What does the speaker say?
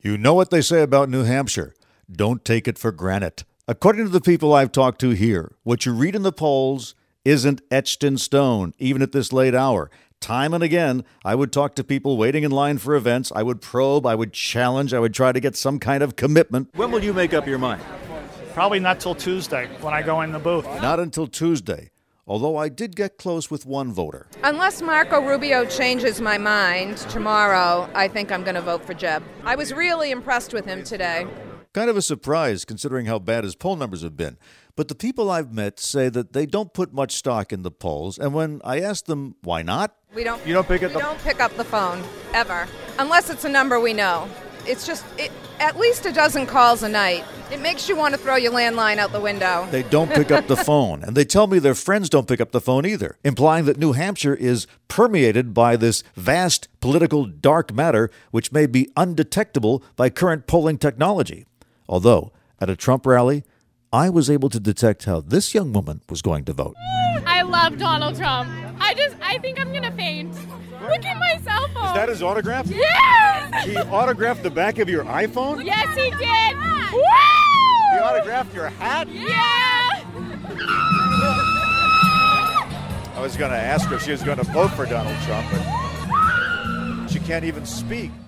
You know what they say about New Hampshire. Don't take it for granted. According to the people I've talked to here, what you read in the polls isn't etched in stone, even at this late hour. Time and again, I would talk to people waiting in line for events. I would probe, I would challenge, I would try to get some kind of commitment. When will you make up your mind? Probably not till Tuesday when I go in the booth. Not until Tuesday, although I did get close with one voter. Unless Marco Rubio changes my mind tomorrow, I think I'm going to vote for Jeb. I was really impressed with him today. Kind of a surprise considering how bad his poll numbers have been. But the people I've met say that they don't put much stock in the polls, and when I ask them why not, We don't pick up the phone, ever, unless it's a number we know. It's just, at least a dozen calls a night. It makes you want to throw your landline out the window. They don't pick up the phone, and they tell me their friends don't pick up the phone either, implying that New Hampshire is permeated by this vast political dark matter which may be undetectable by current polling technology. Although, at a Trump rally, I was able to detect how this young woman was going to vote. I love Donald Trump. I think I'm going to faint. Look at my cell phone. Is that his autograph? Yes! He autographed the back of your iPhone? Yes, he did. Woo! He autographed your hat? Yeah! I was going to ask her if she was going to vote for Donald Trump, but she can't even speak.